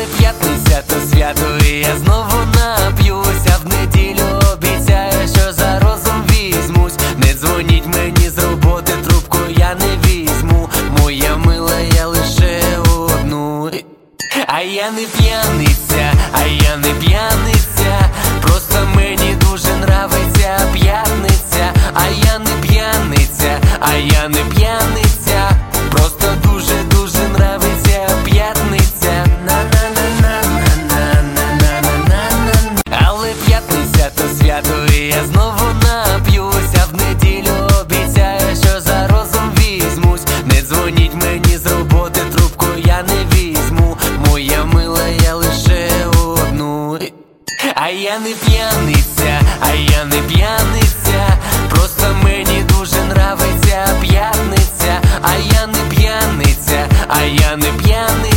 п'ятниця то свято, і я знову нап'юся. В неділю обіцяю, що за розум візьмусь. Не дзвоніть мені з роботи, трубку я не візьму. Моя мила, я лише одну. А я не п'яниця, а я не п'яниця, просто мені дуже нравиться п'ятниця. А я не п'яниця, а я не п'яниця, просто дуже нравиться п'ятниця. Але п'ятниця то свято, і я знову нап'юся. В неділю обіцяю, що за розум візьмусь. Не дзвоніть мені з роботи, трубку я не візьму. Моя мила, я лише одну. А я не п'яниця, а я не п'яниця, просто мені дуже нравиться п'ятниця. А я не п'яниця, а я не п'яниця.